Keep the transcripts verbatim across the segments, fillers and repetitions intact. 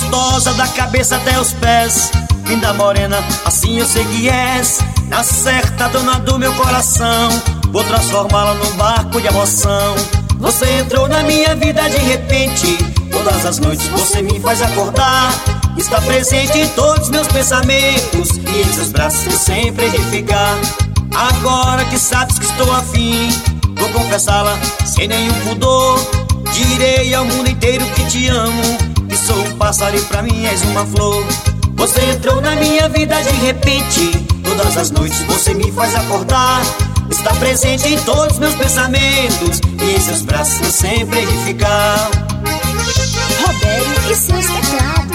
Gostosa da cabeça até os pés, linda morena, assim eu sei que és. Na certa dona do meu coração, vou transformá-la num barco de emoção. Você entrou na minha vida de repente, todas as noites você me faz acordar. Está presente em todos os meus pensamentos e em seus braços eu sempre hei de ficar. Agora que sabes que estou afim, vou confessá-la sem nenhum pudor. Direi ao mundo inteiro que te amo, que sou um pássaro e pra mim és uma flor. Você entrou na minha vida de repente, todas as noites você me faz acordar. Está presente em todos os meus pensamentos e em seus braços eu sempre hei de ficar. Robério e seus teclados.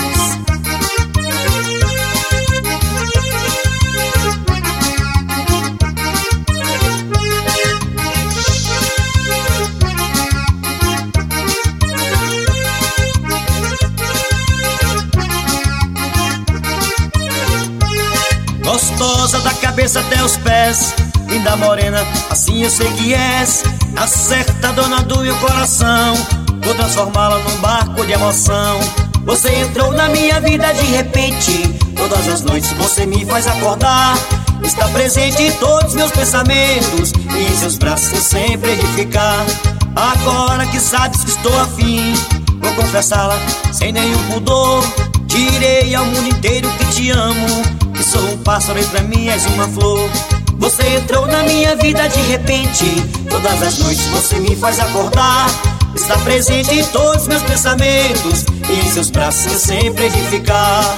Gostosa da cabeça até os pés, linda morena, assim eu sei que és. Na certa dona do meu coração, vou transformá-la num barco de emoção. Você entrou na minha vida de repente, todas as noites você me faz acordar. Está presente em todos os meus pensamentos e em seus braços eu sempre hei de ficar. Agora que sabes que estou afim, vou confessá-la sem nenhum pudor. Direi ao mundo inteiro que te amo, que sou um pássaro e pra mim és uma flor. Você entrou na minha vida de repente, todas as noites você me faz acordar. Está presente em todos os meus pensamentos e em seus braços eu sempre hei de ficar.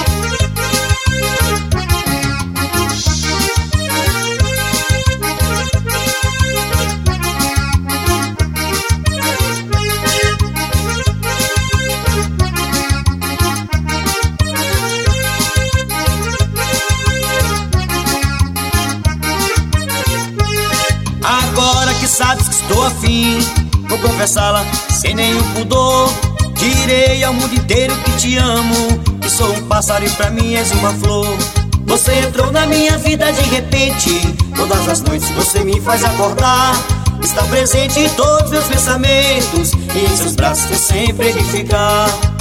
Agora que sabes que estou afim, vou confessá-la sem nenhum pudor. Direi ao mundo inteiro que te amo, que sou um pássaro e pra mim és uma flor. Você entrou na minha vida de repente, todas as noites você me faz acordar. Está presente em todos os meus pensamentos e em seus braços eu sempre hei de ficar.